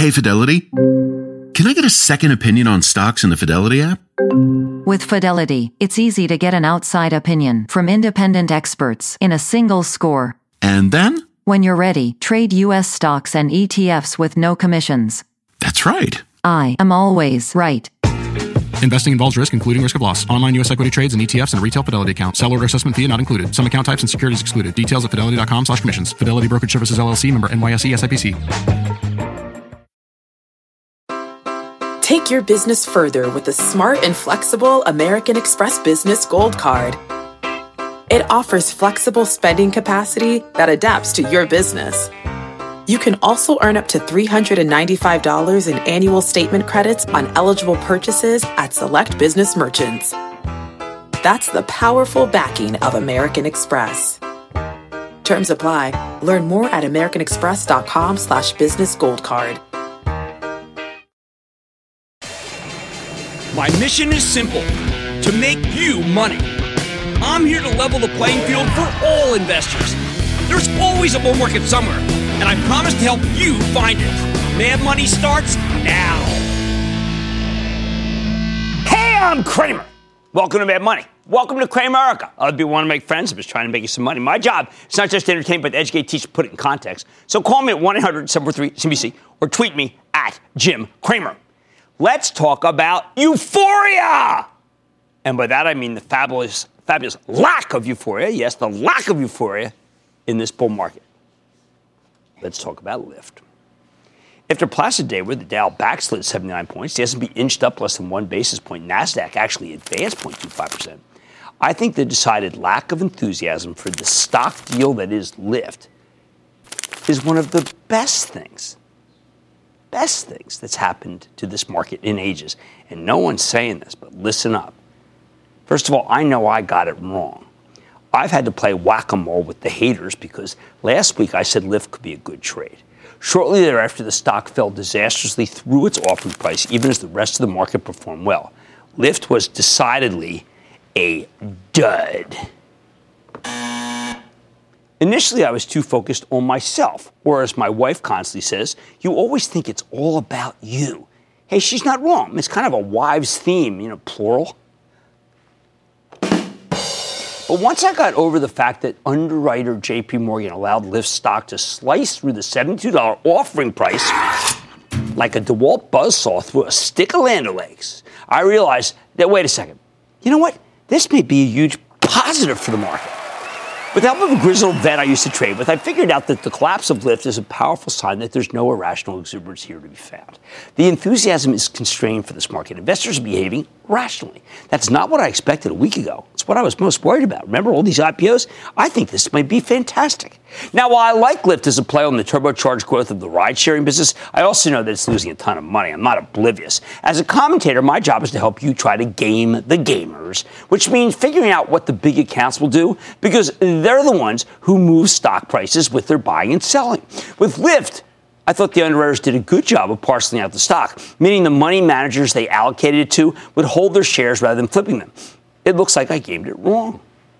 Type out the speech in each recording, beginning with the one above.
Hey, Fidelity. Can I get a second opinion on stocks in the Fidelity app? With Fidelity, it's easy to get an outside opinion from independent experts in a single score. And then? When you're ready, trade U.S. stocks and ETFs with no commissions. That's right. I am always right. Investing involves risk, including risk of loss. Online U.S. equity trades and ETFs and a retail Fidelity account. Sell order assessment fee not included. Some account types and securities excluded. Details at fidelity.com/commissions. Fidelity Brokerage Services, LLC, member NYSE SIPC. Take your business further with the smart and flexible American Express Business Gold Card. It offers flexible spending capacity that adapts to your business. You can also earn up to $395 in annual statement credits on eligible purchases at select business merchants. That's the powerful backing of American Express. Terms apply. Learn more at americanexpress.com/business gold card. My mission is simple: to make you money. I'm here to level the playing field for all investors. There's always a bull market somewhere, and I promise to help you find it. Mad Money starts now. Hey, I'm Kramer. Welcome to Mad Money. Welcome to Cramerica. Other people want to make friends. I'm just trying to make you some money. My job is not just to entertain, but to educate, teach, put it in context. So call me at 1-800-743-CNBC or tweet me at Jim Cramer. Let's talk about euphoria. And by that, I mean the fabulous lack of euphoria. Yes, the lack of euphoria in this bull market. Let's talk about Lyft. After a placid day where the Dow backslid 79 points, the S&P inched up less than 1 basis point, NASDAQ actually advanced 0.25%. I think the decided lack of enthusiasm for the stock deal that is Lyft is one of the best things that's happened to this market in ages. And no one's saying this, but listen up. First of all, I know I got it wrong. I've had to play whack-a-mole with the haters because last week I said Lyft could be a good trade. Shortly thereafter, the stock fell disastrously through its offering price, even as the rest of the market performed well. Lyft was decidedly a dud. Initially, I was too focused on myself, or as my wife constantly says, you always think it's all about you. Hey, she's not wrong. It's kind of a wives' theme, plural. But once I got over the fact that underwriter J.P. Morgan allowed Lyft stock to slice through the $72 offering price like a DeWalt buzzsaw through a stick of Land O'Lakes, I realized that, wait a second, you know what? This may be a huge positive for the market. With the help of a grizzled vet I used to trade with, I figured out that the collapse of Lyft is a powerful sign that there's no irrational exuberance here to be found. The enthusiasm is constrained for this market. Investors are behaving rationally. That's not what I expected a week ago. It's what I was most worried about. Remember all these IPOs? I think this might be fantastic. Now, while I like Lyft as a play on the turbocharged growth of the ride-sharing business, I also know that it's losing a ton of money. I'm not oblivious. As a commentator, my job is to help you try to game the gamers, which means figuring out what the big accounts will do, because they're the ones who move stock prices with their buying and selling. With Lyft, I thought the underwriters did a good job of parceling out the stock, meaning the money managers they allocated it to would hold their shares rather than flipping them. It looks like I gamed it wrong.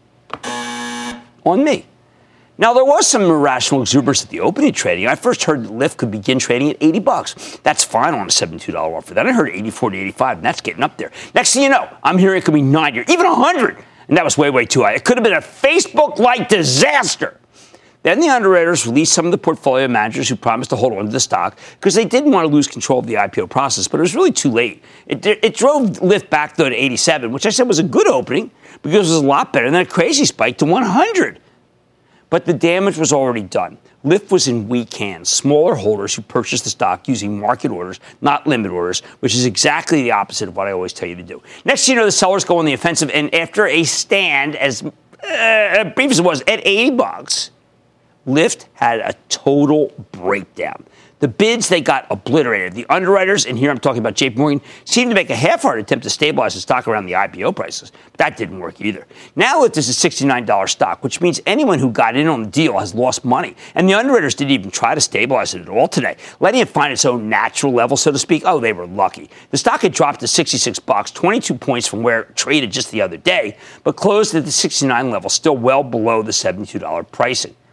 On me. Now, there was some irrational exuberance at the opening trading. I first heard that Lyft could begin trading at $80. That's fine on a $72 offer. Then I heard 84 to 85, and that's getting up there. Next thing you know, I'm hearing it could be 90 or even 100. And that was way, way too high. It could have been a Facebook-like disaster. Then the underwriters released some of the portfolio managers who promised to hold on to the stock because they didn't want to lose control of the IPO process, but it was really too late. It drove Lyft back, though, to 87, which I said was a good opening because it was a lot better than a crazy spike to 100. But the damage was already done. Lyft was in weak hands, smaller holders who purchased the stock using market orders, not limit orders, which is exactly the opposite of what I always tell you to do. Next thing you know, the sellers go on the offensive, and after a stand as brief as it was at $80, Lyft had a total breakdown. The bids, they got obliterated. The underwriters, and here I'm talking about JP Morgan, seemed to make a half-hearted attempt to stabilize the stock around the IPO prices. But that didn't work either. Now Lyft is a $69 stock, which means anyone who got in on the deal has lost money. And the underwriters didn't even try to stabilize it at all today, letting it find its own natural level, so to speak. Oh, they were lucky. The stock had dropped to $66, 22 points from where it traded just the other day, but closed at the $69 level, still well below the $72 pricing.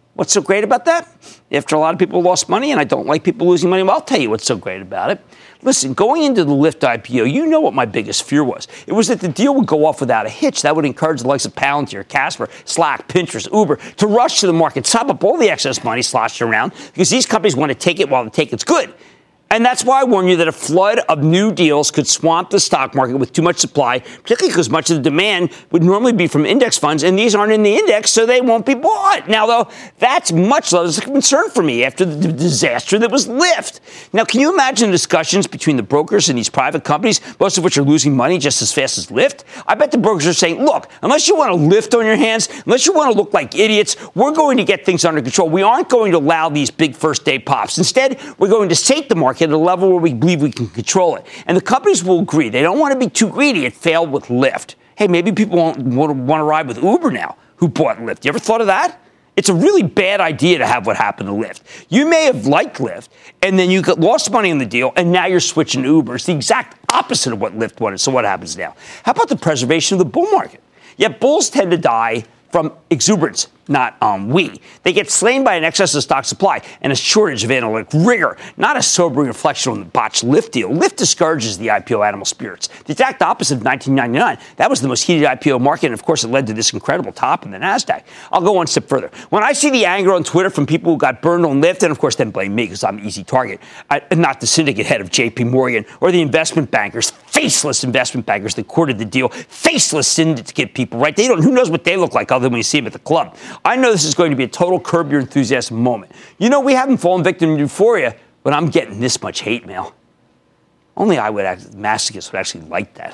What's so great about that? After a lot of people lost money, and I don't like people losing money, well, I'll tell you what's so great about it. Listen, going into the Lyft IPO, you know what my biggest fear was. It was that the deal would go off without a hitch. That would encourage the likes of Palantir, Casper, Slack, Pinterest, Uber to rush to the market, sop up all the excess money sloshed around, because these companies want to take it while the take it's good. And that's why I warn you that a flood of new deals could swamp the stock market with too much supply, particularly because much of the demand would normally be from index funds, and these aren't in the index, so they won't be bought. Now, though, that's much less a concern for me after the disaster that was Lyft. Now, can you imagine discussions between the brokers and these private companies, most of which are losing money just as fast as Lyft? I bet the brokers are saying, look, unless you want a Lyft on your hands, unless you want to look like idiots, we're going to get things under control. We aren't going to allow these big first-day pops. Instead, we're going to sate the market at a level where we believe we can control it. And the companies will agree. They don't want to be too greedy. It failed with Lyft. Hey, maybe people won't want to ride with Uber now who bought Lyft. You ever thought of that? It's a really bad idea to have what happened to Lyft. You may have liked Lyft, and then you lost money on the deal, and now you're switching to Uber. It's the exact opposite of what Lyft wanted. So what happens now? How about the preservation of the bull market? Yet bulls tend to die from exuberance, not ennui. They get slain by an excess of stock supply and a shortage of analytic rigor, not a sobering reflection on the botched Lyft deal. Lyft discourages the IPO animal spirits. The exact opposite of 1999. That was the most heated IPO market, and of course it led to this incredible top in the NASDAQ. I'll go one step further. When I see the anger on Twitter from people who got burned on Lyft, and of course then blame me because I'm an easy target, not the syndicate head of JP Morgan or the investment bankers, faceless investment bankers that courted the deal, faceless syndicate people, right? Who knows what they look like other than when you see them at the club. I know this is going to be a total curb your enthusiasm moment. You know, we haven't fallen victim to euphoria, but I'm getting this much hate mail. Only masochists would actually like that.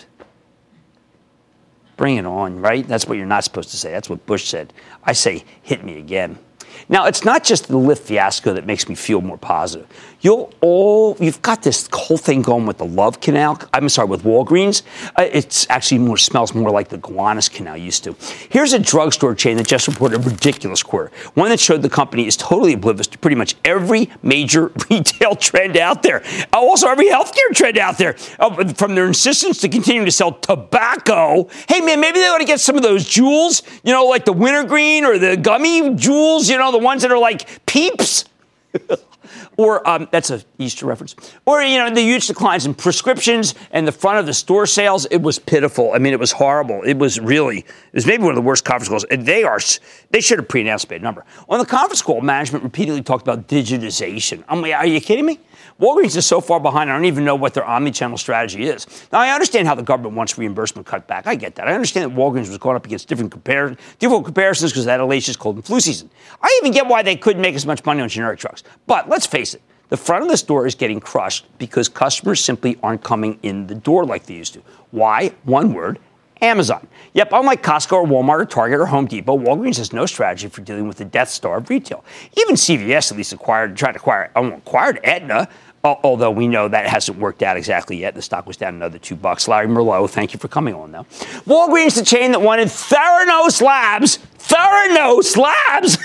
Bring it on, right? That's what you're not supposed to say. That's what Bush said. I say, hit me again. Now, it's not just the Lyft fiasco that makes me feel more positive. You've got this whole thing going with the Love Canal. With Walgreens. It's actually smells more like the Gowanus Canal used to. Here's a drugstore chain that just reported a ridiculous quarter. One that showed the company is totally oblivious to pretty much every major retail trend out there. Also, every healthcare trend out there. From their insistence to continue to sell tobacco. Hey, man, maybe they ought to get some of those jewels, like the wintergreen or the gummy jewels, the ones that are like Peeps. Or that's an Easter reference. Or, the huge declines in prescriptions and the front of the store sales. It was pitiful. I mean, it was horrible. It was maybe one of the worst conference calls. And they should have pre-announced a big number. On the conference call, management repeatedly talked about digitization. Are you kidding me? Walgreens is so far behind, I don't even know what their omni-channel strategy is. Now, I understand how the government wants reimbursement cut back. I get that. I understand that Walgreens was going up against different comparisons because that hellacious cold and flu season. I even get why they couldn't make as much money on generic drugs. But let's face it, the front of the store is getting crushed because customers simply aren't coming in the door like they used to. Why? One word. Amazon. Yep, unlike Costco or Walmart or Target or Home Depot, Walgreens has no strategy for dealing with the Death Star of retail. Even CVS at least acquired Aetna, although we know that hasn't worked out exactly yet. The stock was down another $2. Larry Merlot, thank you for coming on, though. Walgreens, the chain that wanted Theranos Labs. Theranos Labs!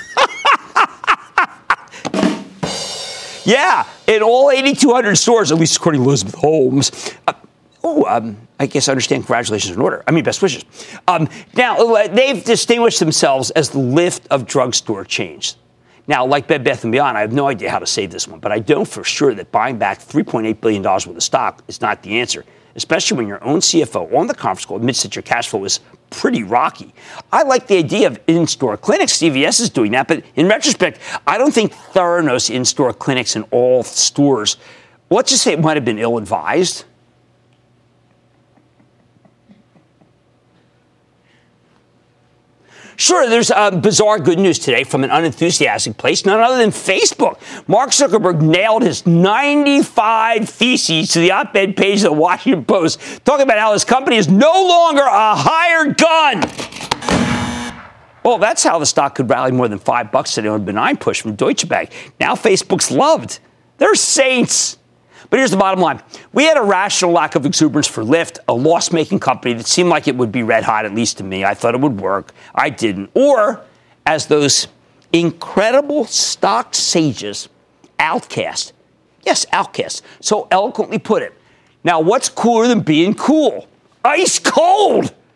Yeah, in all 8,200 stores, at least according to Elizabeth Holmes. I guess I understand. Congratulations in order. Best wishes. Now, they've distinguished themselves as the Lyft of drugstore chains. Now, like Bed Bath & Beyond, I have no idea how to say this one, but I know for sure that buying back $3.8 billion worth of stock is not the answer, especially when your own CFO on the conference call admits that your cash flow is pretty rocky. I like the idea of in-store clinics. CVS is doing that, but in retrospect, I don't think Theranos in-store clinics in all stores, let's just say it might have been ill-advised. Sure, there's bizarre good news today from an unenthusiastic place, none other than Facebook. Mark Zuckerberg nailed his 95 theses to the op-ed page of the Washington Post, talking about how his company is no longer a hired gun. Well, that's how the stock could rally more than $5 today on a benign push from Deutsche Bank. Now Facebook's loved. They're saints. But here's the bottom line. We had a rational lack of exuberance for Lyft, a loss-making company that seemed like it would be red hot, at least to me. I thought it would work. I didn't. Or, as those incredible stock sages, Outcast, so eloquently put it. Now, what's cooler than being cool? Ice cold!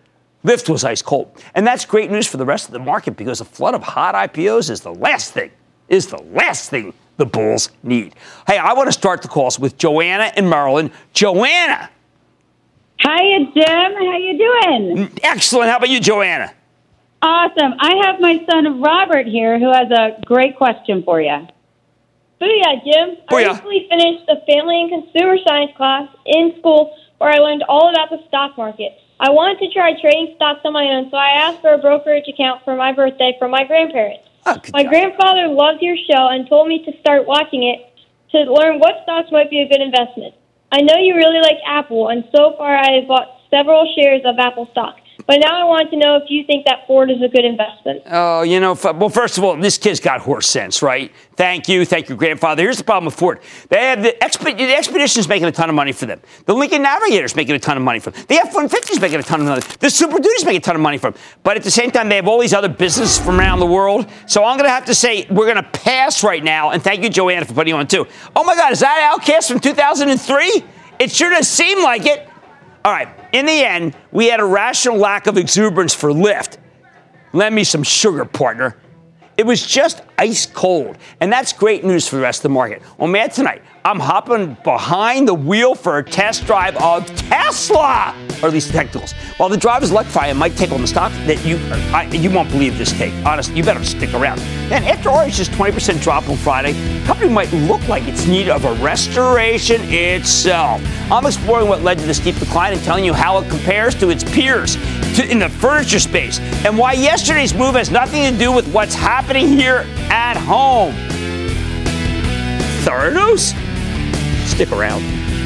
Lyft was ice cold. And that's great news for the rest of the market because a flood of hot IPOs is the last thing the bulls need. Hey, I want to start the calls with Joanna in Maryland. Joanna. Hiya, Jim. How you doing? Excellent. How about you, Joanna? Awesome. I have my son Robert here who has a great question for you. Booyah, Jim. Booyah. I recently finished a family and consumer science class in school where I learned all about the stock market. I wanted to try trading stocks on my own, so I asked for a brokerage account for my birthday from my grandparents. My grandfather loves your show and told me to start watching it to learn what stocks might be a good investment. I know you really like Apple, and so far I have bought several shares of Apple stock. But now I want to know if you think that Ford is a good investment. Oh, well, first of all, this kid's got horse sense, right? Thank you, grandfather. Here's the problem with Ford. They have the Expedition's making a ton of money for them. The Lincoln Navigator's making a ton of money for them. The F-150's making a ton of money. The Super Duty's making a ton of money for them. But at the same time, they have all these other businesses from around the world. So I'm going to have to say we're going to pass right now. And thank you, Joanna, for putting on too. Oh, my God, is that Outcast from 2003? It sure does seem like it. All right, in the end, we had a rational lack of exuberance for Lyft. Lend me some sugar, partner. It was just ice cold, and that's great news for the rest of the market. Well, man, tonight, I'm hopping behind the wheel for a test drive of Tesla, or at least the technicals. While the drive is electrifying, might take on the stock that you won't believe this take. Honestly, you better stick around. And after Orion's 20% drop on Friday, the company might look like it's in need of a restoration itself. I'm exploring what led to the steep decline and telling you how it compares to its peers in the furniture space and why yesterday's move has nothing to do with what's happening here at home. Theranos? Stick around.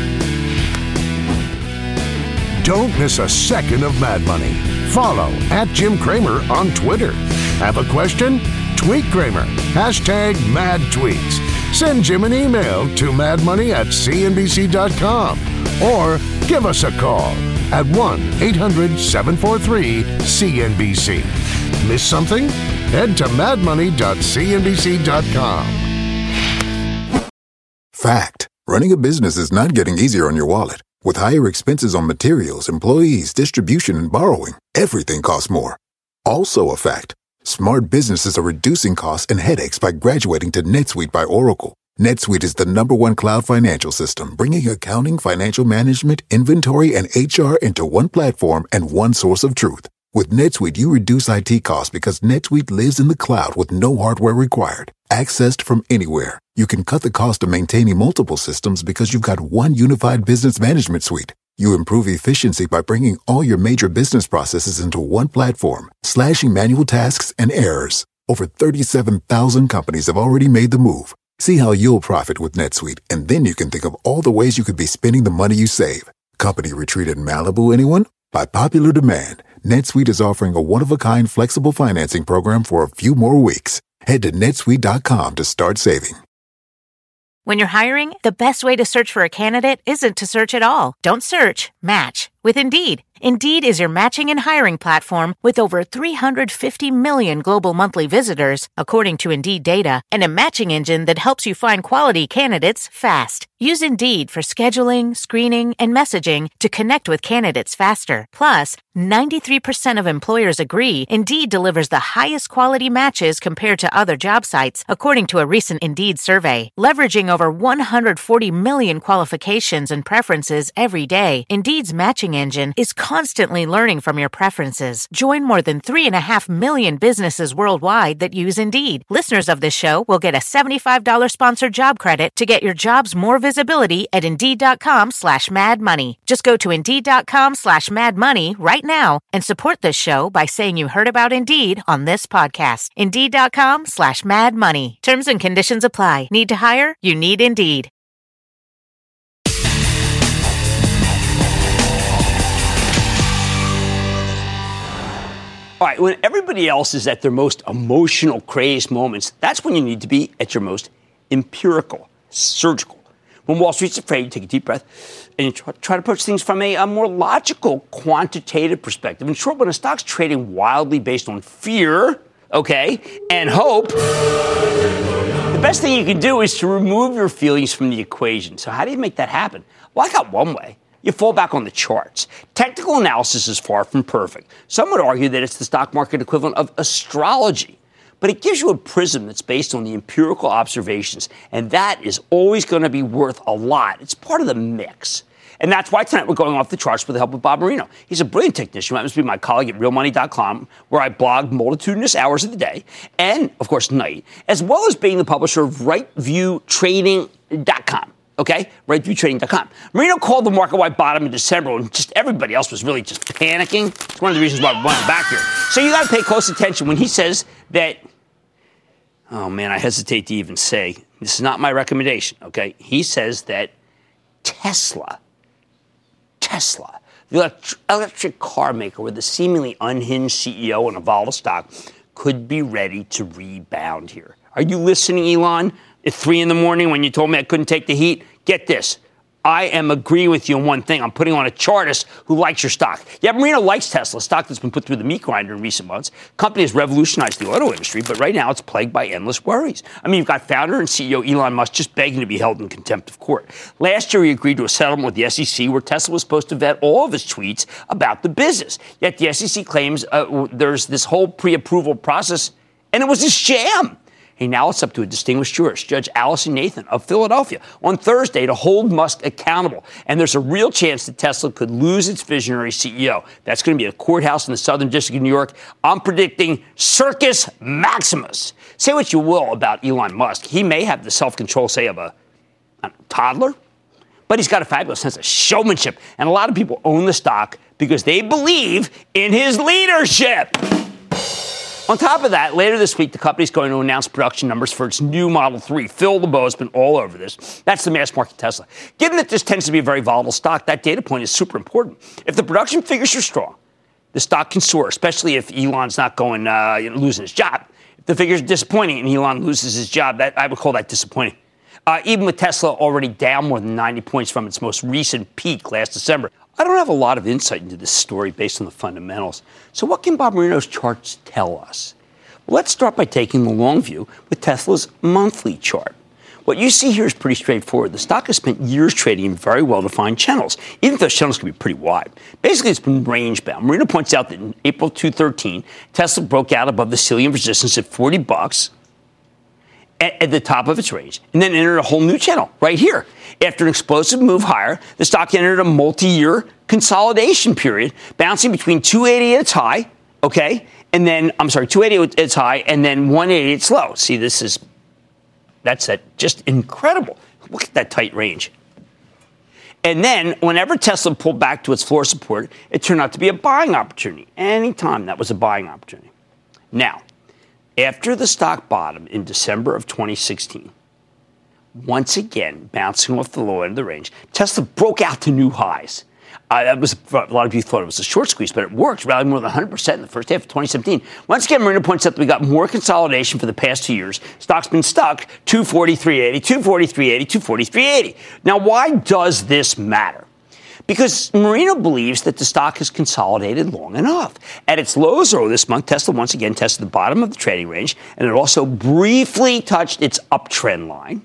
Don't miss a second of Mad Money. Follow @JimCramer on Twitter. Have a question? Tweet Kramer. #MadTweets. Send Jim an email to madmoney@cnbc.com or give us a call at 1-800-743-CNBC. Miss something? Head to madmoney.cnbc.com. Fact. Running a business is not getting easier on your wallet. With higher expenses on materials, employees, distribution, and borrowing, everything costs more. Also a fact. Smart businesses are reducing costs and headaches by graduating to NetSuite by Oracle. NetSuite is the #1 cloud financial system, bringing accounting, financial management, inventory, and HR into one platform and one source of truth. With NetSuite, you reduce IT costs because NetSuite lives in the cloud with no hardware required. Accessed from anywhere, you can cut the cost of maintaining multiple systems because you've got one unified business management suite. You improve efficiency by bringing all your major business processes into one platform, slashing manual tasks and errors. Over 37,000 companies have already made the move. See how you'll profit with NetSuite, and then you can think of all the ways you could be spending the money you save. Company retreat in Malibu, anyone? By popular demand, NetSuite is offering a one-of-a-kind flexible financing program for a few more weeks. Head to netsuite.com to start saving. When you're hiring, the best way to search for a candidate isn't to search at all. Don't search, match with Indeed. Indeed is your matching and hiring platform with over 350 million global monthly visitors, according to Indeed data, and a matching engine that helps you find quality candidates fast. Use Indeed for scheduling, screening, and messaging to connect with candidates faster. Plus, 93% of employers agree Indeed delivers the highest quality matches compared to other job sites, according to a recent Indeed survey. Leveraging over 140 million qualifications and preferences every day, Indeed's matching engine is constantly learning from your preferences. Join more than 3.5 million businesses worldwide that use Indeed. Listeners of this show will get a $75 sponsored job credit to get your jobs more visibility at Indeed.com/madmoney. Just go to Indeed.com/madmoney right now and support this show by saying you heard about Indeed on this podcast. Indeed.com/madmoney. Terms and conditions apply. Need to hire? You need Indeed. All right, when everybody else is at their most emotional, crazed moments, that's when you need to be at your most empirical, surgical. When Wall Street's afraid, you take a deep breath and you try to approach things from a more logical, quantitative perspective. In short, when a stock's trading wildly based on fear, and hope, the best thing you can do is to remove your feelings from the equation. So how do you make that happen? Well, I got one way. you fall back on the charts. Technical analysis is far from perfect. Some would argue that it's the stock market equivalent of astrology. But it gives you a prism that's based on the empirical observations, and that is always going to be worth a lot. It's part of the mix. And that's why tonight we're going off the charts with the help of Bob Marino. He's a brilliant technician who happens to be my colleague at realmoney.com, where I blog multitudinous hours of the day and, of course, night, as well as being the publisher of RightViewTrading.com. Okay? RightViewTrading.com. Marino called the market-wide bottom in December, and just everybody else was really just panicking. It's one of the reasons why we went back here. So you got to pay close attention when he says that, oh, man, I hesitate to even say, this is not my recommendation, okay? He says that Tesla, the electric car maker with a seemingly unhinged CEO and a volatile stock, could be ready to rebound here. Are you listening, Elon? At 3 a.m. when you told me I couldn't take the heat? Get this. I am agreeing with you on one thing. I'm putting on a chartist who likes your stock. Yeah, Marino likes Tesla, stock that's been put through the meat grinder in recent months. The company has revolutionized the auto industry, but right now it's plagued by endless worries. I mean, you've got founder and CEO Elon Musk just begging to be held in contempt of court. Last year, he agreed to a settlement with the SEC where Tesla was supposed to vet all of his tweets about the business. Yet the SEC claims there's this whole pre-approval process, and it was a sham. Hey, now it's up to a distinguished jurist, Judge Allison Nathan of Philadelphia, on Thursday to hold Musk accountable. And there's a real chance that Tesla could lose its visionary CEO. That's going to be a courthouse in the Southern District of New York. I'm predicting Circus Maximus. Say what you will about Elon Musk. He may have the self-control, say, of a toddler, but he's got a fabulous sense of showmanship. And a lot of people own the stock because they believe in his leadership. On top of that, later this week, the company's going to announce production numbers for its new Model 3. Phil LeBeau has been all over this. That's the mass market Tesla. Given that this tends to be a very volatile stock, that data point is super important. If the production figures are strong, the stock can soar, especially if Elon's not going losing his job. If the figures are disappointing and Elon loses his job, I would call that disappointing. Even with Tesla already down more than 90 points from its most recent peak last December, I don't have a lot of insight into this story based on the fundamentals. So what can Bob Marino's charts tell us? Well, let's start by taking the long view with Tesla's monthly chart. What you see here is pretty straightforward. The stock has spent years trading in very well-defined channels, even if those channels can be pretty wide. Basically, it's been range-bound. Marino points out that in April 2013, Tesla broke out above the ceiling of resistance at $40 at the top of its range, and then entered a whole new channel right here. After an explosive move higher, the stock entered a multi-year consolidation period, bouncing between 280 at its high, okay, and then, 280 at its high, and then 180 at its low. See, that's just incredible. Look at that tight range. And then, whenever Tesla pulled back to its floor support, it turned out to be a buying opportunity. Anytime that was a buying opportunity. Now, after the stock bottomed in December of 2016, once again bouncing off the low end of the range, Tesla broke out to new highs. A lot of people thought it was a short squeeze, but it worked, rallied more than 100% in the first half of 2017. Once again, Marino points out that we got more consolidation for the past 2 years. Stock's been stuck 240, 380, 240, 380, 240, 380. Now, why does this matter? Because Marino believes that the stock has consolidated long enough. At its lows earlier this month, Tesla once again tested the bottom of the trading range, and it also briefly touched its uptrend line.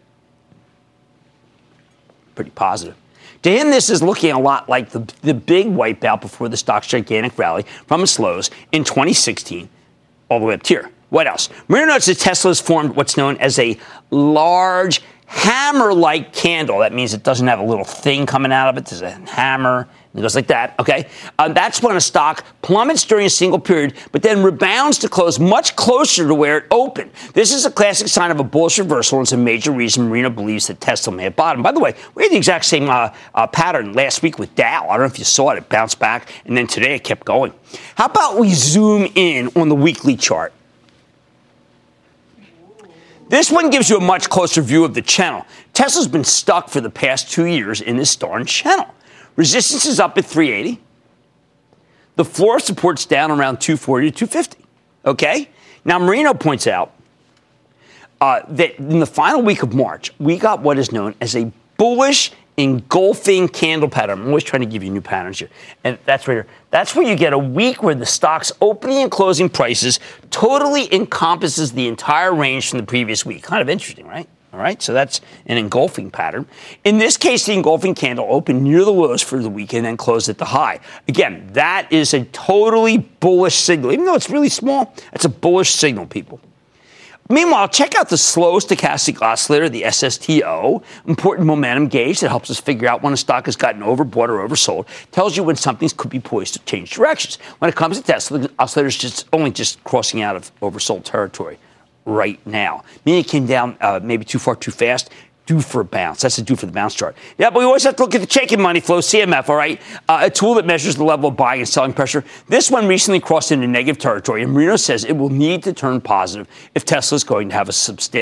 Pretty positive. To him, this is looking a lot like the big wipeout before the stock's gigantic rally from its lows in 2016 all the way up to here. What else? Marino notes that Tesla has formed what's known as a large hammer-like candle. That means it doesn't have a little thing coming out of it. There's a hammer. It goes like that, okay? That's when a stock plummets during a single period, but then rebounds to close much closer to where it opened. This is a classic sign of a bullish reversal, and it's a major reason Marino believes that Tesla may have bottomed. By the way, we had the exact same pattern last week with Dow. I don't know if you saw it. It bounced back, and then today it kept going. How about we zoom in on the weekly chart? This one gives you a much closer view of the channel. Tesla's been stuck for the past 2 years in this darn channel. Resistance is up at 380. The floor support's down around 240 to 250. Okay? Now, Marino points out that in the final week of March, we got what is known as a bullish engulfing candle pattern. I'm always trying to give you new patterns here. And that's right here. That's where you get a week where the stock's opening and closing prices totally encompasses the entire range from the previous week. Kind of interesting, right? All right, so that's an engulfing pattern. In this case, the engulfing candle opened near the lows for the weekend and closed at the high. Again, that is a totally bullish signal. Even though it's really small, it's a bullish signal, people. Meanwhile, check out the slow stochastic oscillator, the SSTO, important momentum gauge that helps us figure out when a stock has gotten overbought or oversold. Tells you when something could be poised to change directions. When it comes to Tesla, the oscillator is only just crossing out of oversold territory right now. Meaning it came down maybe too far, too fast. Due for a bounce. That's the due for the bounce chart. Yeah, but we always have to look at the Chaikin money flow, CMF, all right? A tool that measures the level of buying and selling pressure. This one recently crossed into negative territory, and Marino says it will need to turn positive if Tesla is going to have a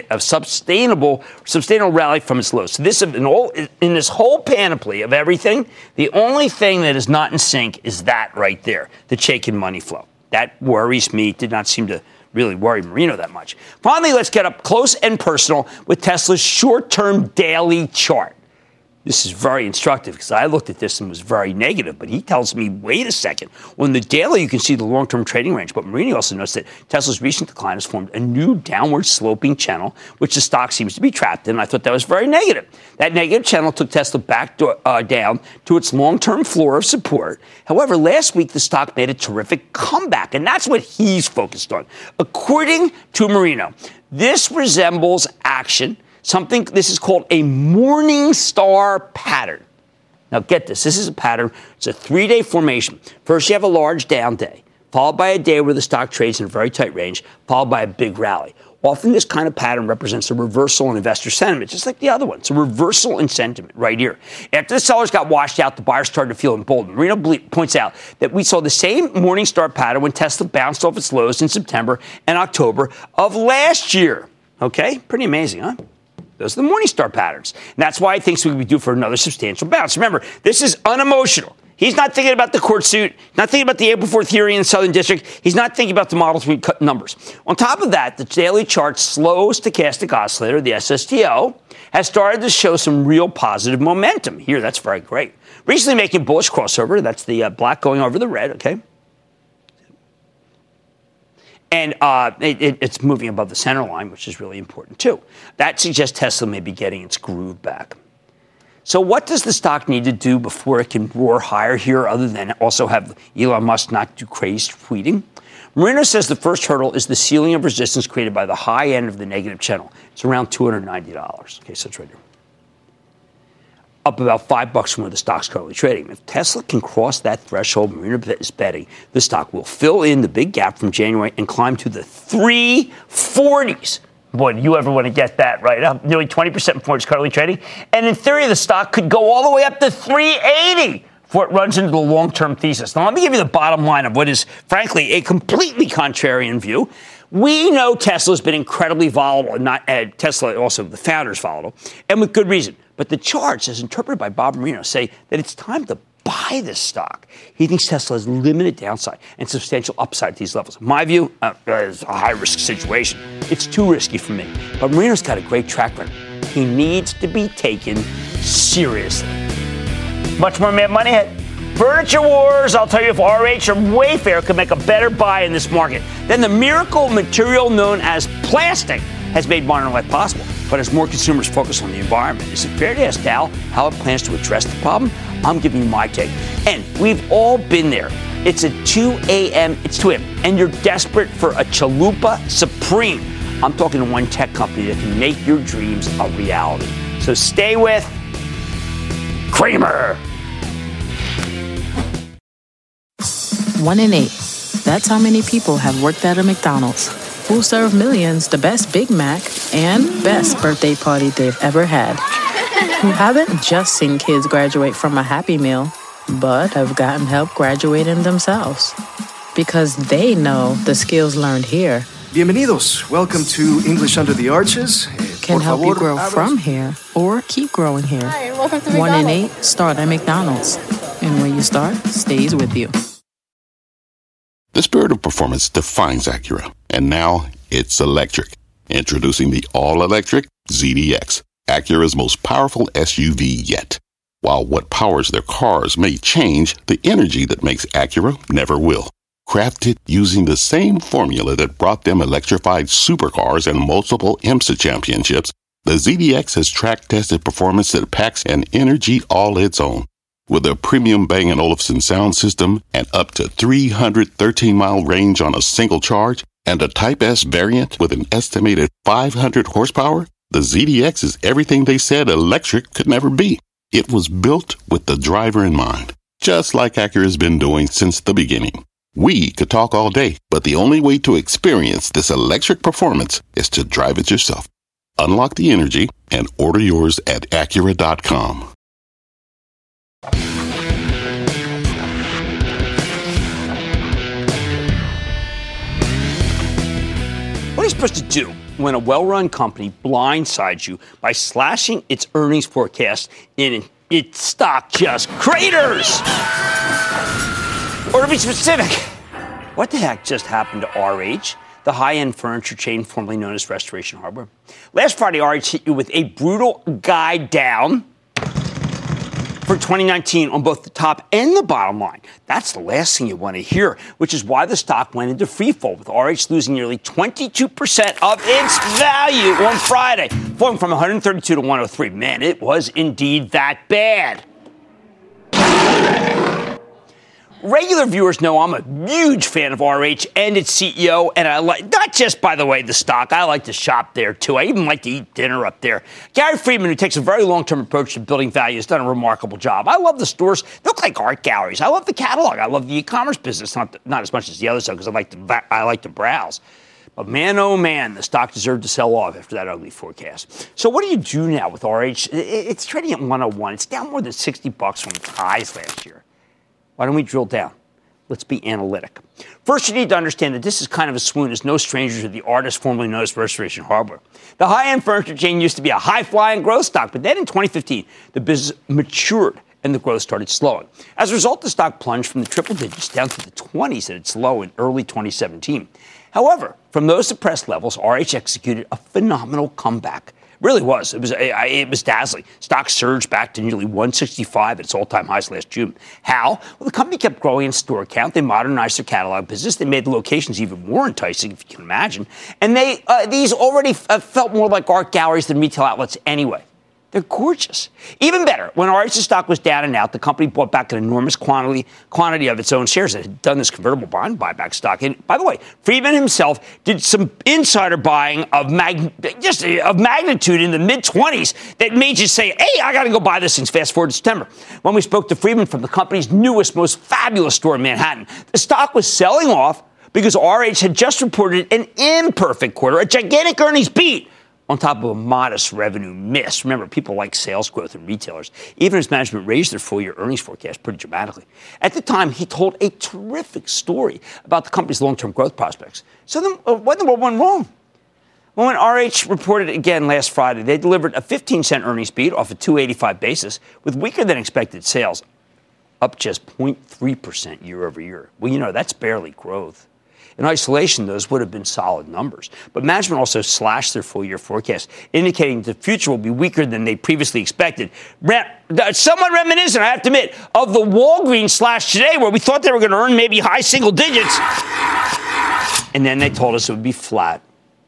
sustainable rally from its lows. So this, in this whole panoply of everything, the only thing that is not in sync is that right there, the Chaikin money flow. That worries me. Did not seem to really worry Marino that much. Finally, let's get up close and personal with Tesla's short-term daily chart. This is very instructive because I looked at this and was very negative, but he tells me, wait a second. Well, in the daily, you can see the long-term trading range, but Marino also notes that Tesla's recent decline has formed a new downward sloping channel, which the stock seems to be trapped in. I thought that was very negative. That negative channel took Tesla back down to its long-term floor of support. However, last week, the stock made a terrific comeback, and that's what he's focused on. According to Marino, this resembles action. This is called a morning star pattern. Now get this. This is a pattern. It's a 3-day formation. First, you have a large down day, followed by a day where the stock trades in a very tight range, followed by a big rally. Often this kind of pattern represents a reversal in investor sentiment, just like the other one. It's a reversal in sentiment right here. After the sellers got washed out, the buyers started to feel emboldened. Marino points out that we saw the same Morningstar pattern when Tesla bounced off its lows in September and October of last year. Okay? Pretty amazing, huh? Those are the Morningstar patterns. And that's why he thinks we could be due for another substantial bounce. Remember, this is unemotional. He's not thinking about the court suit, not thinking about the April 4th hearing in the Southern District. He's not thinking about the Model 3 numbers. On top of that, the daily chart slow stochastic oscillator, the SSTO, has started to show some real positive momentum. Here, that's very great. Recently making bullish crossover. That's the black going over the red, okay? And it's moving above the center line, which is really important, too. That suggests Tesla may be getting its groove back. So what does the stock need to do before it can roar higher here, other than also have Elon Musk not do crazy tweeting? Marino says the first hurdle is the ceiling of resistance created by the high end of the negative channel. It's around $290. Okay, so it's right here. Up about $5 from where the stock's currently trading. If Tesla can cross that threshold, Marino is betting the stock will fill in the big gap from January and climb to the 340s. Boy, do you ever want to get that, right? Up nearly 20% before it's currently trading. And in theory, the stock could go all the way up to 380 before it runs into the long-term thesis. Now, let me give you the bottom line of what is, frankly, a completely contrarian view. We know Tesla's been incredibly volatile, and Tesla, also the founder's volatile, and with good reason. But the charts, as interpreted by Bob Marino, say that it's time to buy this stock. He thinks Tesla has limited downside and substantial upside at these levels. In my view, it's a high-risk situation. It's too risky for me. But Marino's got a great track record. He needs to be taken seriously. Much more Mad Money ahead. Furniture Wars, I'll tell you if RH or Wayfair could make a better buy in this market. Then the miracle material known as plastic has made modern life possible. But as more consumers focus on the environment, is it fair to ask Dow how it plans to address the problem? I'm giving you my take. And we've all been there. It's at 2 a.m., and you're desperate for a Chalupa Supreme. I'm talking to one tech company that can make your dreams a reality. So stay with Cramer. 1 in 8. That's how many people have worked at a McDonald's. Who serve millions the best Big Mac and best birthday party they've ever had. Who haven't just seen kids graduate from a Happy Meal, but have gotten help graduating themselves. Because they know the skills learned here Bienvenidos. Welcome to English Under the Arches. Can help you grow from here or keep growing here. Hi, welcome to 1 in McDonald's. 8 start at McDonald's. And when you start, stays with you. The spirit of performance defines Acura, and now it's electric. Introducing the all-electric ZDX, Acura's most powerful SUV yet. While what powers their cars may change, the energy that makes Acura never will. Crafted using the same formula that brought them electrified supercars and multiple IMSA championships, The ZDX has track-tested performance that packs an energy all its own. With a premium Bang & Olufsen sound system and up to 313-mile range on a single charge, and a Type S variant with an estimated 500 horsepower, the ZDX is everything they said electric could never be. It was built with the driver in mind, just like Acura's been doing since the beginning. We could talk all day, but the only way to experience this electric performance is to drive it yourself. Unlock the energy and order yours at Acura.com. What are you supposed to do when a well-run company blindsides you by slashing its earnings forecast and its stock just craters? Or to be specific, what the heck just happened to RH? The high-end furniture chain formerly known as Restoration Hardware. Last Friday, RH hit you with a brutal guide down for 2019 on both the top and the bottom line. That's the last thing you want to hear, which is why the stock went into freefall, with RH losing nearly 22% of its value on Friday, falling from 132 to 103. Man, it was indeed that bad. Regular viewers know I'm a huge fan of RH and its CEO, and I like, not just, by the way, the stock. I like to shop there, too. I even like to eat dinner up there. Gary Friedman, who takes a very long-term approach to building value, has done a remarkable job. I love the stores. They look like art galleries. I love the catalog. I love the e-commerce business, not as much as the other stuff, because I like to browse. But man, oh man, the stock deserved to sell off after that ugly forecast. So what do you do now with RH? It's trading at 101. It's down more than $60 from its highs last year. Why don't we drill down? Let's be analytic. First, you need to understand that this is kind of a swoon is no stranger to the artist formerly known as Restoration Hardware. The high-end furniture chain used to be a high-flying growth stock, but then in 2015, the business matured and the growth started slowing. As a result, the stock plunged from the triple digits down to the 20s at its low in early 2017. However, from those suppressed levels, RH executed a phenomenal comeback. Really was. It was dazzling. Stock surged back to nearly 165 at its all-time highs last June. How? Well, the company kept growing in store count. They modernized their catalog business. They made the locations even more enticing, if you can imagine. And these already felt more like art galleries than retail outlets anyway. They're gorgeous. Even better, when RH's stock was down and out, the company bought back an enormous quantity of its own shares. It had done this convertible bond buyback stock. And by the way, Friedman himself did some insider buying of magnitude in the mid-20s that made you say, hey, I got to go buy this thing. Fast forward to September, when we spoke to Friedman from the company's newest, most fabulous store in Manhattan. The stock was selling off because RH had just reported an imperfect quarter, a gigantic earnings beat, on top of a modest revenue miss. Remember, people like sales growth in retailers. Even as management raised their full-year earnings forecast pretty dramatically. At the time, he told a terrific story about the company's long-term growth prospects. So then, what in the world went wrong? Well, when RH reported again last Friday, they delivered a 15-cent earnings beat off a 285 basis with weaker-than-expected sales, up just 0.3% year over year. Well, that's barely growth. In isolation, those would have been solid numbers. But management also slashed their full-year forecast, indicating the future will be weaker than they previously expected. Somewhat reminiscent, I have to admit, of the Walgreens slash today, where we thought they were going to earn maybe high single digits. And then they told us it would be flat.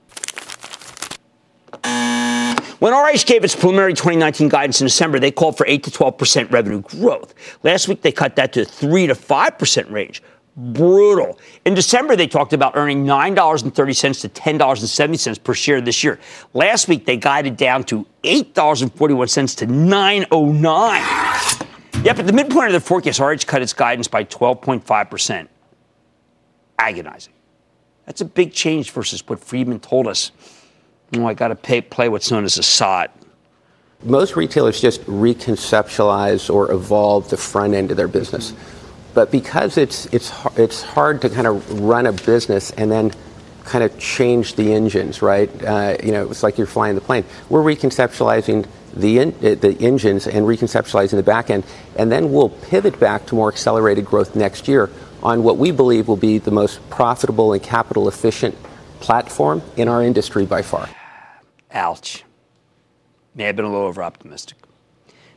When RH gave its preliminary 2019 guidance in December, they called for 8 to 12% revenue growth. Last week, they cut that to a 3 to 5% range. Brutal. In December, they talked about earning $9.30 to $10.70 per share this year. Last week, they guided down to $8.41 to $9.09. Yep, at the midpoint of their forecast, RH cut its guidance by 12.5%. Agonizing. That's a big change versus what Friedman told us. I got to play what's known as a SOT. Most retailers just reconceptualize or evolve the front end of their business. But because it's hard to kind of run a business and then kind of change the engines, right? It's like you're flying the plane. We're reconceptualizing the engines and reconceptualizing the back end, and then we'll pivot back to more accelerated growth next year on what we believe will be the most profitable and capital efficient platform in our industry by far. Ouch. May have been a little over optimistic.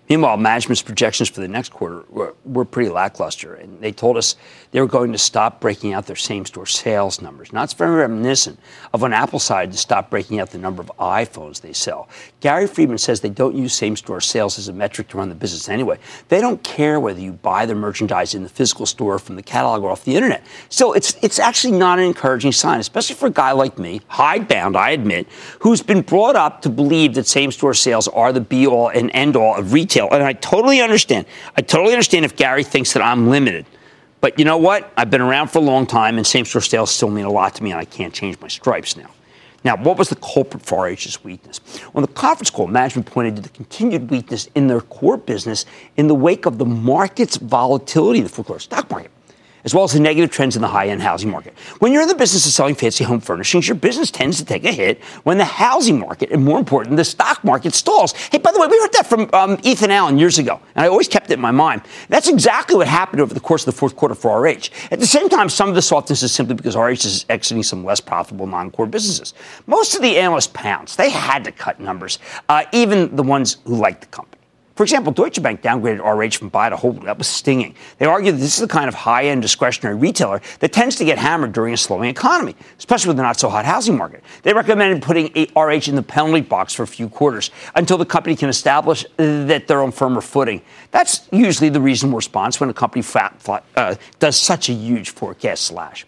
Meanwhile, management's projections for the next quarter were pretty lackluster, and they told us they were going to stop breaking out their same-store sales numbers. Now, it's very reminiscent of when Apple decided to stop breaking out the number of iPhones they sell. Gary Friedman says they don't use same-store sales as a metric to run the business anyway. They don't care whether you buy their merchandise in the physical store, from the catalog, or off the internet. So it's actually not an encouraging sign, especially for a guy like me, hidebound, I admit, who's been brought up to believe that same-store sales are the be-all and end-all of retail. And I totally understand. If Gary thinks that I'm limited. But you know what? I've been around for a long time, and same-store sales still mean a lot to me, and I can't change my stripes now. Now, what was the culprit for RH's weakness? On the conference call, management pointed to the continued weakness in their core business in the wake of the market's volatility in the fourth quarter stock market, as well as the negative trends in the high-end housing market. When you're in the business of selling fancy home furnishings, your business tends to take a hit when the housing market, and more important, the stock market stalls. Hey, by the way, we heard that from Ethan Allen years ago, and I always kept it in my mind. That's exactly what happened over the course of the fourth quarter for RH. At the same time, some of the softness is simply because RH is exiting some less profitable non-core businesses. Most of the analysts pounced. They had to cut numbers, even the ones who liked the company. For example, Deutsche Bank downgraded RH from buy to hold. That was stinging. They argued that this is the kind of high-end discretionary retailer that tends to get hammered during a slowing economy, especially with the not-so-hot housing market. They recommended putting RH in the penalty box for a few quarters until the company can establish that they're on firmer footing. That's usually the reasonable response when a company does such a huge forecast slash.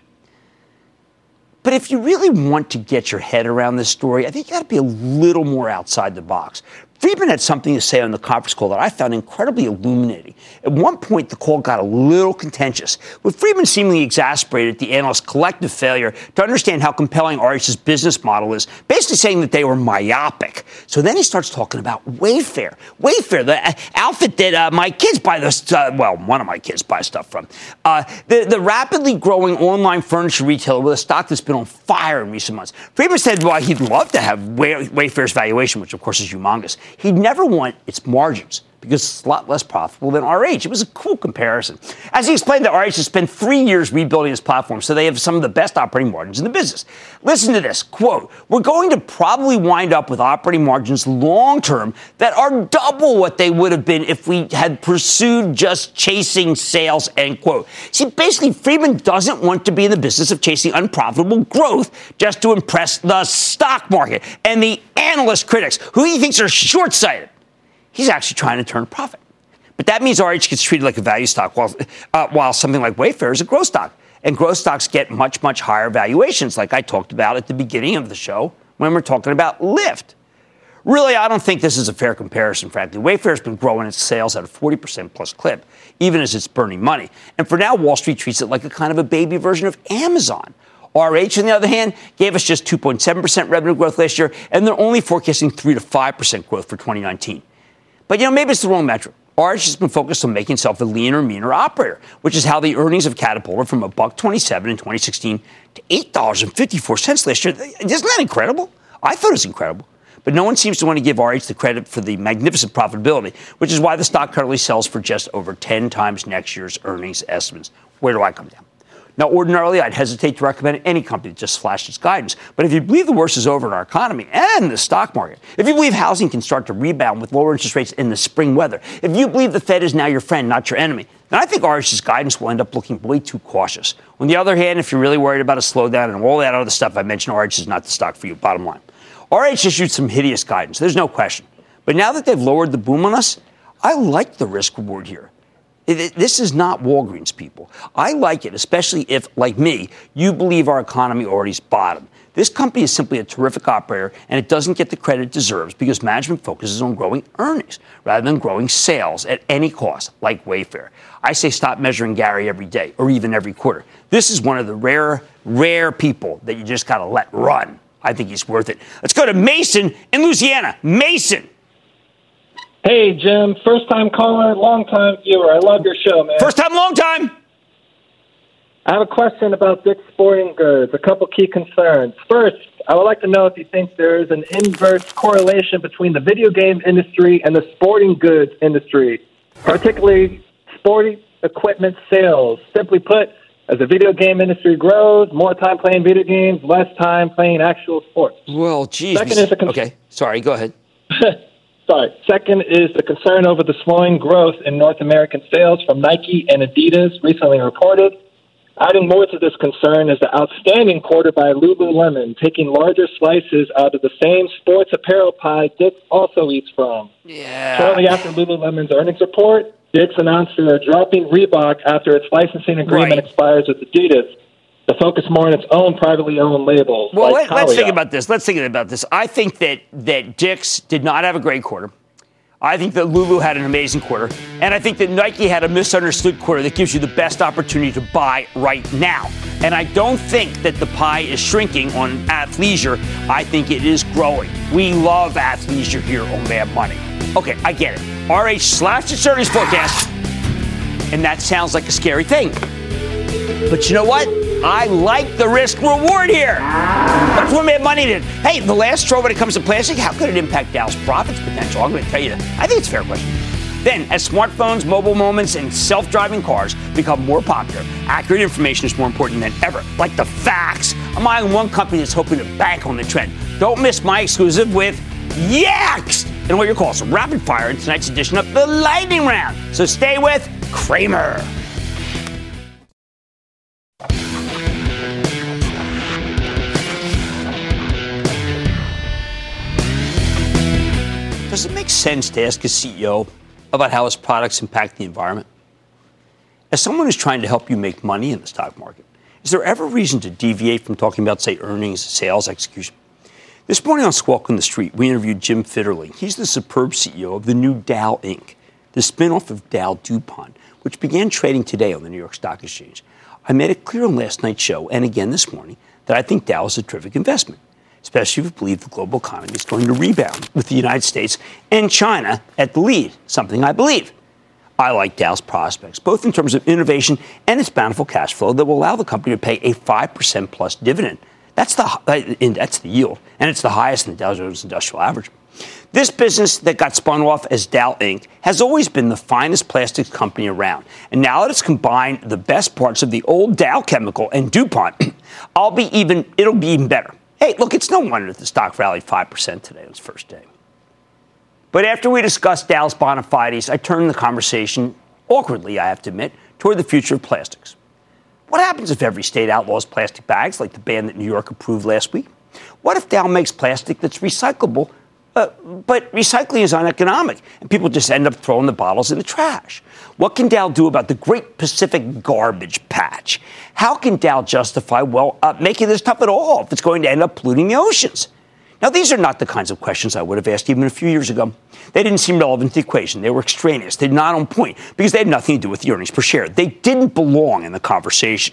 But if you really want to get your head around this story, I think you got to be a little more outside the box. Friedman had something to say on the conference call that I found incredibly illuminating. At one point, the call got a little contentious, with Friedman seemingly exasperated at the analysts' collective failure to understand how compelling RH's business model is, basically saying that they were myopic. So then he starts talking about Wayfair. Wayfair, the outfit that my kids buy one of my kids buy stuff from. The rapidly growing online furniture retailer with a stock that's been on fire in recent months. Friedman said, well, he'd love to have Wayfair's valuation, which of course is humongous. He'd never want its margins because it's a lot less profitable than RH. It was a cool comparison. As he explained, that RH has spent 3 years rebuilding its platform, so they have some of the best operating margins in the business. Listen to this, quote, "We're going to probably wind up with operating margins long-term that are double what they would have been if we had pursued just chasing sales," end quote. See, basically, Friedman doesn't want to be in the business of chasing unprofitable growth just to impress the stock market and the analyst critics, who he thinks are short-sighted. He's actually trying to turn a profit. But that means RH gets treated like a value stock, while something like Wayfair is a growth stock. And growth stocks get much, much higher valuations, like I talked about at the beginning of the show when we're talking about Lyft. Really, I don't think this is a fair comparison, frankly. Wayfair's been growing its sales at a 40% plus clip, even as it's burning money. And for now, Wall Street treats it like a kind of a baby version of Amazon. RH, on the other hand, gave us just 2.7% revenue growth last year, and they're only forecasting 3 to 5% growth for 2019. But, maybe it's the wrong metric. RH has been focused on making itself a leaner, meaner operator, which is how the earnings have catapulted from $1.27 in 2016 to $8.54 last year. Isn't that incredible? I thought it was incredible. But no one seems to want to give RH the credit for the magnificent profitability, which is why the stock currently sells for just over 10 times next year's earnings estimates. Where do I come down? Now, ordinarily, I'd hesitate to recommend any company that just flashed its guidance. But if you believe the worst is over in our economy and the stock market, if you believe housing can start to rebound with lower interest rates in the spring weather, if you believe the Fed is now your friend, not your enemy, then I think RH's guidance will end up looking way too cautious. On the other hand, if you're really worried about a slowdown and all that other stuff I mentioned, RH is not the stock for you, bottom line. RH issued some hideous guidance, there's no question. But now that they've lowered the boom on us, I like the risk reward here. This is not Walgreens, people. I like it, especially if, like me, you believe our economy already's bottomed. This company is simply a terrific operator, and it doesn't get the credit it deserves because management focuses on growing earnings rather than growing sales at any cost, like Wayfair. I say stop measuring Gary every day or even every quarter. This is one of the rare people that you just got to let run. I think he's worth it. Let's go to Mason in Louisiana. Mason. Hey, Jim. First-time caller, long-time viewer. I love your show, man. First time, long time. I have a question about Dick's Sporting Goods, a couple key concerns. First, I would like to know if you think there is an inverse correlation between the video game industry and the sporting goods industry, particularly sporting equipment sales. Simply put, as the video game industry grows, more time playing video games, less time playing actual sports. Well, geez. Second is okay, sorry, go ahead. start. Second is the concern over the slowing growth in North American sales from Nike and Adidas recently reported. Adding more to this concern is the outstanding quarter by Lululemon, taking larger slices out of the same sports apparel pie Dick's also eats from. Yeah. Shortly after Lululemon's earnings report, Dick's announced they're dropping Reebok after its licensing agreement expires with Adidas to focus more on its own privately owned labels. Well, like let's think Talia. about this. I think that Dick's did not have a great quarter. I think that Lulu had an amazing quarter. And I think that Nike had a misunderstood quarter that gives you the best opportunity to buy right now. And I don't think that the pie is shrinking on athleisure. I think it is growing. We love athleisure here on Mad Money. Okay, I get it. RH slashed its earnings forecast. And that sounds like a scary thing. But you know what? I like the risk reward here. That's what Mad Money did. Hey, the last straw when it comes to plastic, how could it impact Dow's profits potential? I'm going to tell you that. I think it's a fair question. Then, as smartphones, mobile moments, and self-driving cars become more popular, accurate information is more important than ever, like the facts. I'm eyeing one company that's hoping to bank on the trend. Don't miss my exclusive with Yext. And what your calls from rapid fire in tonight's edition of the Lightning Round. So stay with Kramer. Does it make sense to ask a CEO about how his products impact the environment? As someone who's trying to help you make money in the stock market, is there ever reason to deviate from talking about, say, earnings, sales, execution? This morning on Squawk on the Street, we interviewed Jim Fitterling. He's the superb CEO of the new Dow Inc., the spinoff of Dow DuPont, which began trading today on the New York Stock Exchange. I made it clear on last night's show, and again this morning, that I think Dow is a terrific investment, especially if you believe the global economy is going to rebound with the United States and China at the lead, something I believe. I like Dow's prospects, both in terms of innovation and its bountiful cash flow that will allow the company to pay a 5% plus dividend. That's the yield, and it's the highest in the Dow Jones Industrial Average. This business that got spun off as Dow Inc. has always been the finest plastics company around. And now that it's combined the best parts of the old Dow Chemical and DuPont, it'll be even better. Hey, look, it's no wonder the stock rallied 5% today on its first day. But after we discussed Dow's bona fides, I turned the conversation, awkwardly, I have to admit, toward the future of plastics. What happens if every state outlaws plastic bags, like the ban that New York approved last week? What if Dow makes plastic that's recyclable, but recycling is uneconomic, and people just end up throwing the bottles in the trash? What can Dow do about the Great Pacific Garbage Patch? How can Dow justify, making this stuff at all if it's going to end up polluting the oceans? Now, these are not the kinds of questions I would have asked even a few years ago. They didn't seem relevant to the equation. They were extraneous. They're not on point because they had nothing to do with the earnings per share. They didn't belong in the conversation.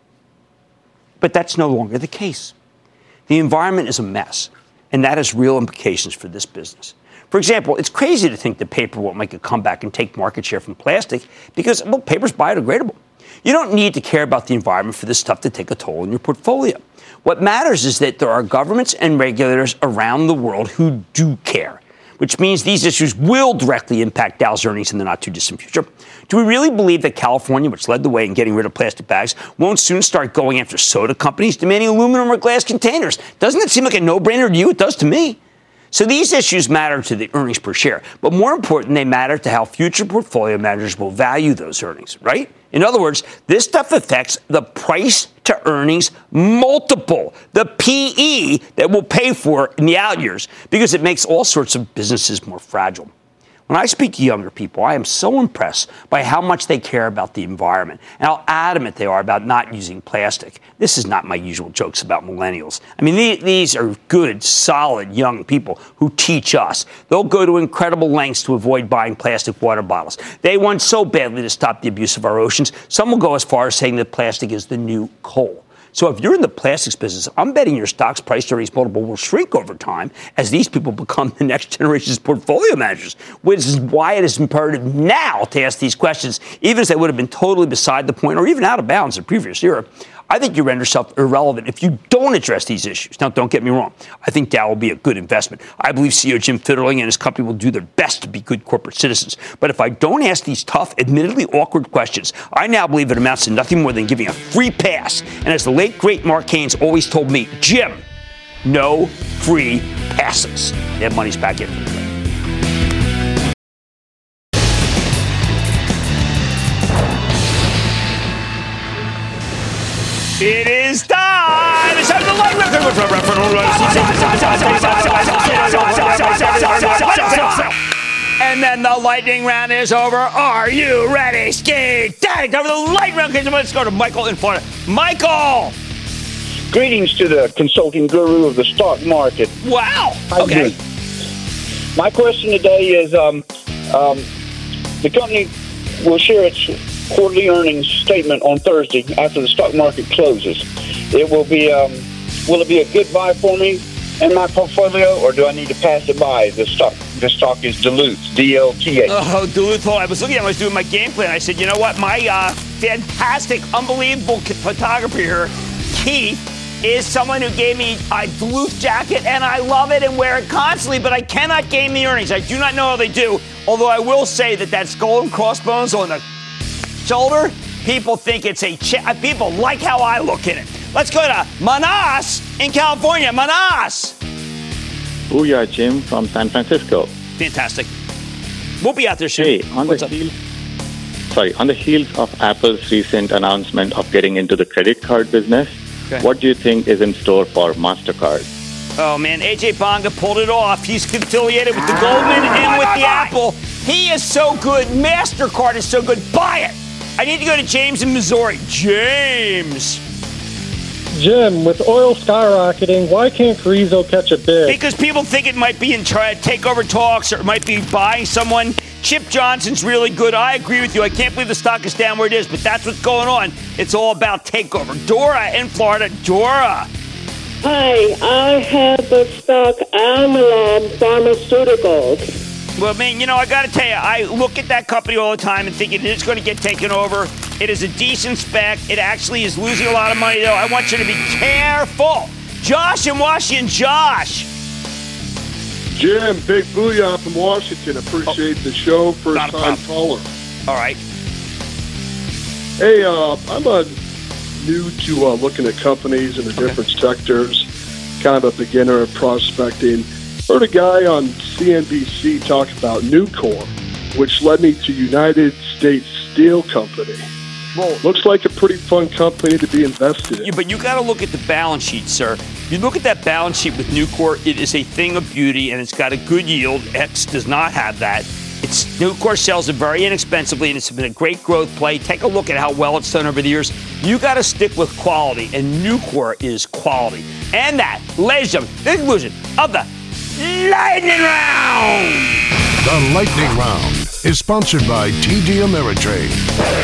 But that's no longer the case. The environment is a mess, and that has real implications for this business. For example, it's crazy to think that paper won't make a comeback and take market share from plastic because, paper's biodegradable. You don't need to care about the environment for this stuff to take a toll in your portfolio. What matters is that there are governments and regulators around the world who do care, which means these issues will directly impact Dow's earnings in the not-too-distant future. Do we really believe that California, which led the way in getting rid of plastic bags, won't soon start going after soda companies demanding aluminum or glass containers? Doesn't it seem like a no-brainer to you? It does to me. So these issues matter to the earnings per share, but more important, they matter to how future portfolio managers will value those earnings, right? In other words, this stuff affects the price to earnings multiple, the PE that we'll pay for in the out years, because it makes all sorts of businesses more fragile. When I speak to younger people, I am so impressed by how much they care about the environment and how adamant they are about not using plastic. This is not my usual jokes about millennials. I mean, these are good, solid young people who teach us. They'll go to incredible lengths to avoid buying plastic water bottles. They want so badly to stop the abuse of our oceans. Some will go as far as saying that plastic is the new coal. So if you're in the plastics business, I'm betting your stock's price to earnings multiple will shrink over time as these people become the next generation's portfolio managers, which is why it is imperative now to ask these questions, even if they would have been totally beside the point or even out of bounds in the previous era. I think you render yourself irrelevant if you don't address these issues. Now, don't get me wrong. I think Dow will be a good investment. I believe CEO Jim Fitterling and his company will do their best to be good corporate citizens. But if I don't ask these tough, admittedly awkward questions, I now believe it amounts to nothing more than giving a free pass. And as the late, great Mark Haynes always told me, Jim, no free passes. That money's back in for the play. It is time. It's time to light and then the lightning round is over. Are you ready? Ski tag over the lightning round. Let's go to Michael in Florida. Michael. Greetings to the consulting guru of the stock market. Wow. Okay. My question today is, the company will share its quarterly earnings statement on Thursday after the stock market closes. It will be, will it be a good buy for me in my portfolio, or do I need to pass it by? The stock is Duluth, DLTA. Oh, Duluth. I was looking at it. I was doing my game plan. I said, you know what? My fantastic, unbelievable photographer here, Keith, is someone who gave me a Duluth jacket, and I love it and wear it constantly, but I cannot game the earnings. I do not know how they do, although I will say that skull and crossbones on the shoulder, people think it's people like how I look in it. Let's go to Manas in California. Manas! Booyah, Jim from San Francisco. Fantastic. We'll be out there soon. Hey, on the heels of Apple's recent announcement of getting into the credit card business, what do you think is in store for MasterCard? Oh, man, AJ Bonga pulled it off. He's affiliated with the Goldman and with the Apple. He is so good. MasterCard is so good. Buy it. I need to go to James in Missouri. James. Jim, with oil skyrocketing, why can't Carrizo catch a bid? Because people think it might be in takeover talks or it might be buying someone. Chip Johnson's really good. I agree with you. I can't believe the stock is down where it is, but that's what's going on. It's all about takeover. Dora in Florida. Dora. Hi, I have the stock Almirall Pharmaceuticals. Well, man, I got to tell you, I look at that company all the time and thinking it's going to get taken over. It is a decent spec. It actually is losing a lot of money, though. I want you to be careful. Josh in Washington. Josh. Jim, big booyah from Washington. Appreciate the show. First time caller. All right. Hey, I'm new to looking at companies in the different sectors. Kind of a beginner at prospecting. Heard a guy on CNBC talk about Nucor, which led me to United States Steel Company. Well, looks like a pretty fun company to be invested in. Yeah, but you got to look at the balance sheet, sir. You look at that balance sheet with Nucor, it is a thing of beauty, and it's got a good yield. X does not have that. Nucor sells it very inexpensively, and it's been a great growth play. Take a look at how well it's done over the years. You got to stick with quality, and Nucor is quality. And that, ladies and gentlemen, the conclusion of the Lightning Round. The Lightning Round is sponsored by TD Ameritrade.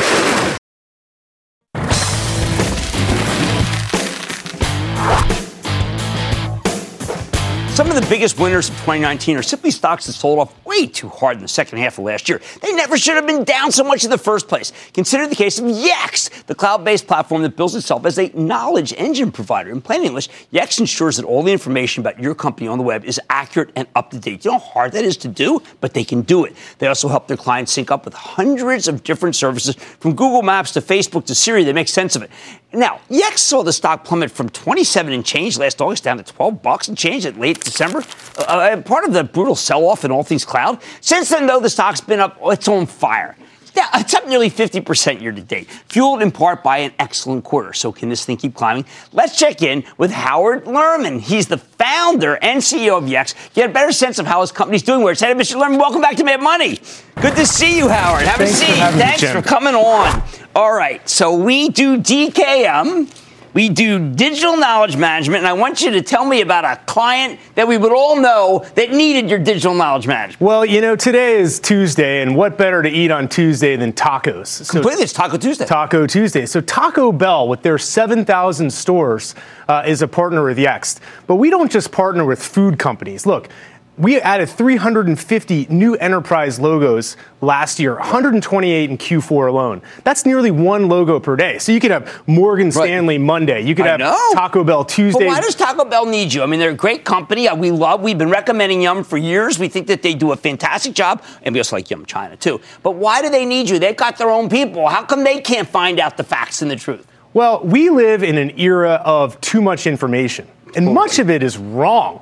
Some of the biggest winners of 2019 are simply stocks that sold off way too hard in the second half of last year. They never should have been down so much in the first place. Consider the case of Yext, the cloud-based platform that bills itself as a knowledge engine provider. In plain English, Yext ensures that all the information about your company on the web is accurate and up-to-date. You know how hard that is to do? But they can do it. They also help their clients sync up with hundreds of different services, from Google Maps to Facebook to Siri. They make sense of it. Now, Yext saw the stock plummet from 27 and change last August down to $12 and change at late December, part of the brutal sell-off in all things cloud. Since then, though, the stock's been up. It's on fire. Yeah, it's up nearly 50% year to date, fueled in part by an excellent quarter. So can this thing keep climbing? Let's check in with Howard Lerman. He's the founder and CEO of Yext. Get a better sense of how his company's doing. Where it's headed. Mr. Lerman, welcome back to Mad Money. Good to see you, Howard. Have a seat. Thanks for coming on. All right, so we do DKM. We do digital knowledge management, and I want you to tell me about a client that we would all know that needed your digital knowledge management. Well, today is Tuesday, and what better to eat on Tuesday than tacos? Completely, it's Taco Tuesday. Taco Tuesday. So Taco Bell, with their 7,000 stores, is a partner with Yext. But we don't just partner with food companies. Look, we added 350 new enterprise logos last year, 128 in Q4 alone. That's nearly one logo per day. So you could have Morgan Stanley Monday. You could have Taco Bell Tuesday. But why does Taco Bell need you? I mean, they're a great company. We've been recommending Yum for years. We think that they do a fantastic job. And we also like Yum China, too. But why do they need you? They've got their own people. How come they can't find out the facts and the truth? Well, we live in an era of too much information. And much of it is wrong.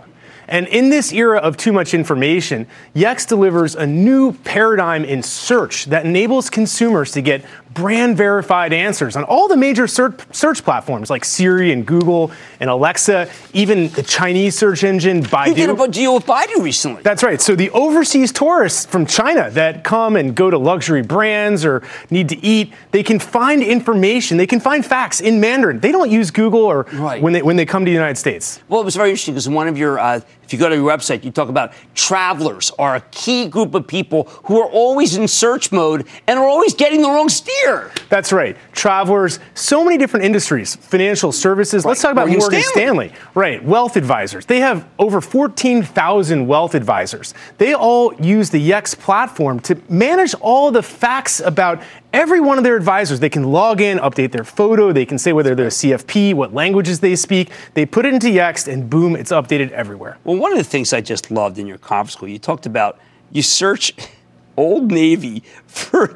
And in this era of too much information, Yext delivers a new paradigm in search that enables consumers to get brand-verified answers on all the major search platforms like Siri and Google and Alexa, even the Chinese search engine Baidu. You did a deal with Baidu recently. That's right. So the overseas tourists from China that come and go to luxury brands or need to eat, they can find information. They can find facts in Mandarin. They don't use Google or when they come to the United States. Well, it was very interesting because one of your, if you go to your website, you talk about travelers are a key group of people who are always in search mode and are always getting the wrong steer. That's right. Travelers, so many different industries, financial services. Let's talk about Morgan Stanley. Right. Wealth advisors. They have over 14,000 wealth advisors. They all use the Yext platform to manage all the facts about every one of their advisors. They can log in, update their photo. They can say whether they're a CFP, what languages they speak. They put it into Yext, and boom, it's updated everywhere. Well, one of the things I just loved in your conference call, you talked about you search Old Navy for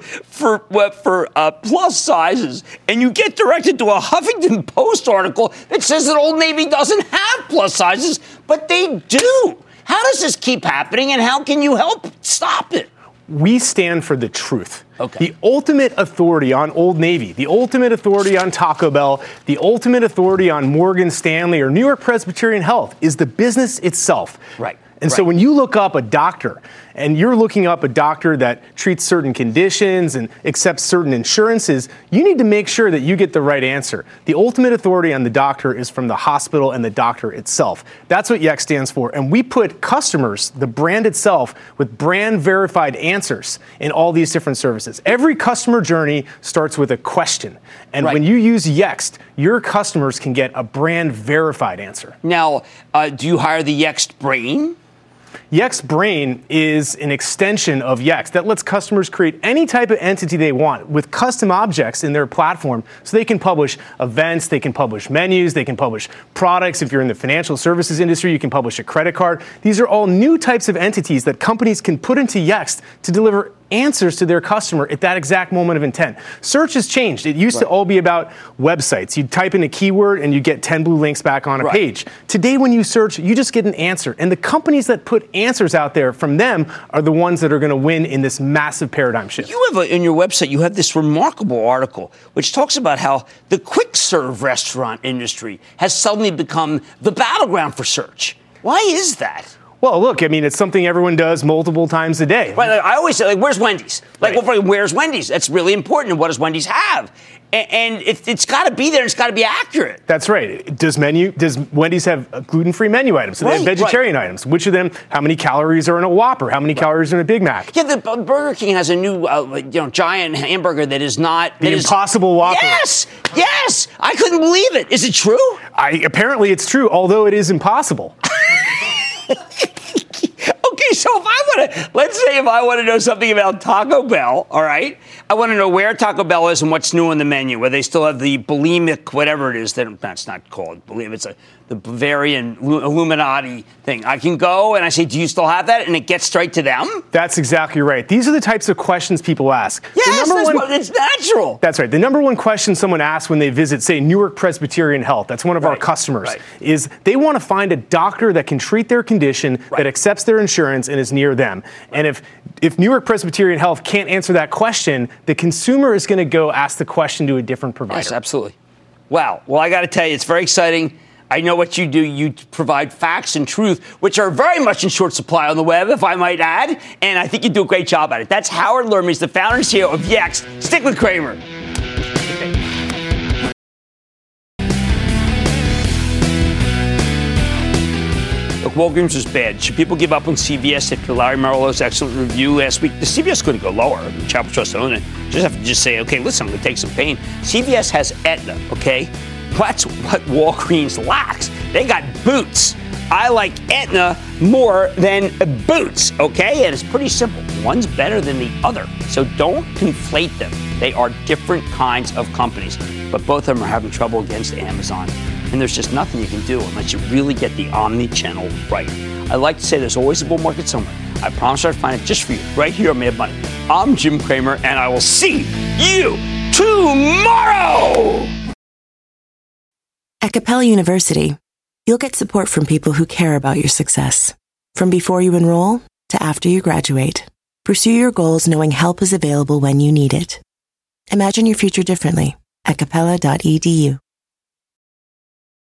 plus sizes, and you get directed to a Huffington Post article that says that Old Navy doesn't have plus sizes, but they do. How does this keep happening, and how can you help stop it? We stand for the truth. Okay. The ultimate authority on Old Navy, the ultimate authority on Taco Bell, the ultimate authority on Morgan Stanley or New York Presbyterian Health is the business itself. Right. And so when you look up a doctor and you're looking up a doctor that treats certain conditions and accepts certain insurances, you need to make sure that you get the right answer. The ultimate authority on the doctor is from the hospital and the doctor itself. That's what Yext stands for. And we put customers, the brand itself, with brand verified answers in all these different services. Every customer journey starts with a question. And when you use Yext, your customers can get a brand verified answer. Now, do you hire the Yext Brain? Yext Brain is an extension of Yext that lets customers create any type of entity they want with custom objects in their platform so they can publish events, they can publish menus, they can publish products. If you're in the financial services industry, you can publish a credit card. These are all new types of entities that companies can put into Yext to deliver answers to their customer at that exact moment of intent. Search has changed. It used to all be about websites. You'd type in a keyword and you get 10 blue links back on a page. Today, when you search, you just get an answer. And the companies that put answers out there from them are the ones that are going to win in this massive paradigm shift. You have in your website, you have this remarkable article which talks about how the quick serve restaurant industry has suddenly become the battleground for search. Why is that? Well, look, I mean, it's something everyone does multiple times a day. Right, I always say, where's Wendy's? Where's Wendy's? That's really important. And what does Wendy's have? And it's got to be there. It's got to be accurate. That's right. Does Wendy's have gluten-free menu items? Do they have vegetarian items? Which of them? How many calories are in a Whopper? How many calories are in a Big Mac? Yeah, the Burger King has a new, giant hamburger that is not the Impossible Whopper. Yes, I couldn't believe it. Is it true? Apparently, it's true. Although it is impossible. Okay, so let's say if I want to know something about Taco Bell, all right, I want to know where Taco Bell is and what's new on the menu, where they still have the bulimic, whatever it is, that's not called bulimic, it's the Bavarian Illuminati thing. I can go and I say, do you still have that? And it gets straight to them? That's exactly right. These are the types of questions people ask. Yes, it's natural. That's right. The number one question someone asks when they visit, say, Newark Presbyterian Health, that's one of our customers, is they want to find a doctor that can treat their condition, that accepts their insurance and is near them. And if Newark Presbyterian Health can't answer that question, the consumer is going to go ask the question to a different provider. Yes, absolutely. Wow. Well, I got to tell you, it's very exciting. I know what you do. You provide facts and truth, which are very much in short supply on the web, if I might add. And I think you do a great job at it. That's Howard Lerman, the founder and CEO of Yext. Stick with Cramer. Look, Walgreens is bad. Should people give up on CVS after Larry Merlo's excellent review last week? The CVS couldn't go lower. I mean, Chapel Trust own it. Just have to say, okay, listen, I'm going to take some pain. CVS has Aetna, okay? That's what Walgreens lacks. They got Boots. I like Aetna more than Boots, okay? And it's pretty simple. One's better than the other. So don't conflate them. They are different kinds of companies. But both of them are having trouble against Amazon. And there's just nothing you can do unless you really get the omni-channel right. I like to say there's always a bull market somewhere. I promise I'll find it just for you, right here on Mad Money. I'm Jim Cramer, and I will see you tomorrow! At Capella University, You'll get support from people who care about your success. From before you enroll to after you graduate, pursue your goals knowing help is available when you need it. Imagine your future differently at capella.edu.